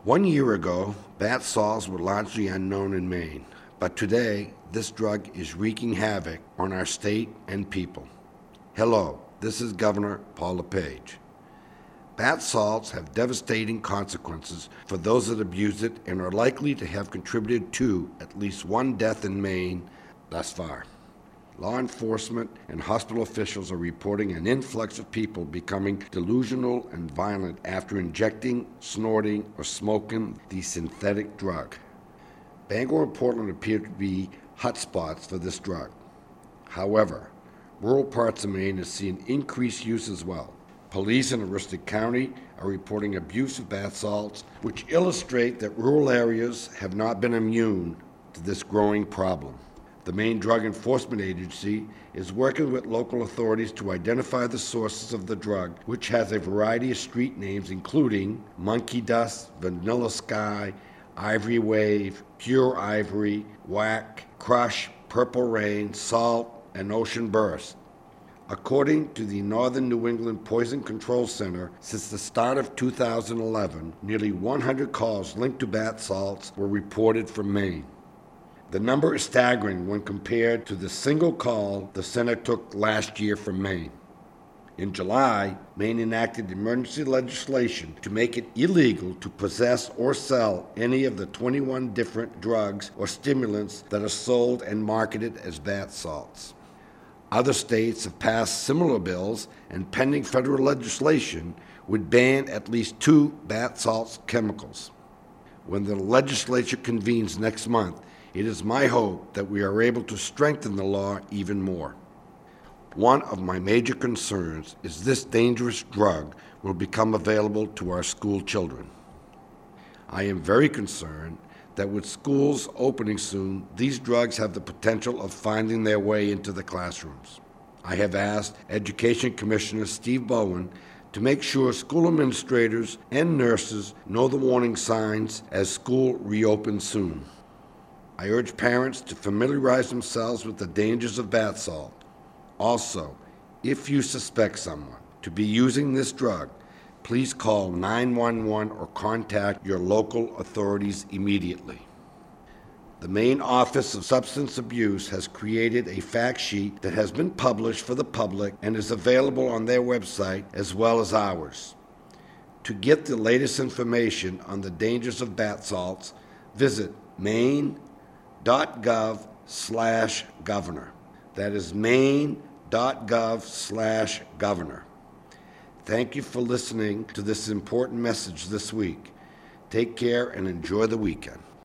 1 year ago, bath salts were largely unknown in Maine, but today this drug is wreaking havoc on our state and people. Hello, this is Governor Paul LePage. Bath salts have devastating consequences for those that abuse it and are likely to have contributed to at least one death in Maine thus far. Law enforcement and hospital officials are reporting an influx of people becoming delusional and violent after injecting, snorting, or smoking the synthetic drug. Bangor and Portland appear to be hotspots for this drug. However, rural parts of Maine have seen increased use as well. Police in Aroostook County are reporting abuse of bath salts, which illustrate that rural areas have not been immune to this growing problem. The Maine Drug Enforcement Agency is working with local authorities to identify the sources of the drug, which has a variety of street names including Monkey Dust, Vanilla Sky, Ivory Wave, Pure Ivory, Whack, Crush, Purple Rain, Salt, and Ocean Burst. According to the Northern New England Poison Control Center, since the start of 2011, nearly 100 calls linked to bath salts were reported from Maine. The number is staggering when compared to the single call the center took last year from Maine. In July, Maine enacted emergency legislation to make it illegal to possess or sell any of the 21 different drugs or stimulants that are sold and marketed as bath salts. Other states have passed similar bills, and pending federal legislation would ban at least 2 bath salts chemicals. When the legislature convenes next month, it is my hope that we are able to strengthen the law even more. One of my major concerns is this dangerous drug will become available to our school children. I am very concerned that with schools opening soon, these drugs have the potential of finding their way into the classrooms. I have asked Education Commissioner Steve Bowen to make sure school administrators and nurses know the warning signs as school reopens soon. I urge parents to familiarize themselves with the dangers of bath salt. Also, if you suspect someone to be using this drug, please call 911 or contact your local authorities immediately. The Maine Office of Substance Abuse has created a fact sheet that has been published for the public and is available on their website as well as ours. To get the latest information on the dangers of bath salts, visit maine.gov/governor. That is maine.gov/governor. Thank you for listening to this important message this week. Take care and enjoy the weekend.